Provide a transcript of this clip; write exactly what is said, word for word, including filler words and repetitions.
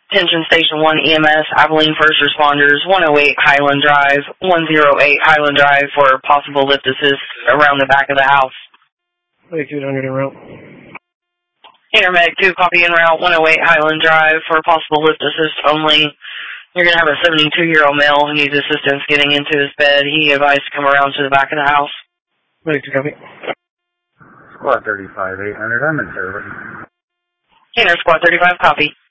Attention Station one E M S, Abilene First Responders, one oh eight Highland Drive, one oh eight Highland Drive for possible lift assist around the back of the house. eighty-two hundred en route. Intermedic two, copy en route, one oh eight Highland Drive for possible lift assist only. You're going to have a seventy-two-year-old male who needs assistance getting into his bed. He advised to come around to the back of the house. eighty-two, copy. Squad thirty-five, eight hundred, I'm in service. Inter Squad thirty-five, copy.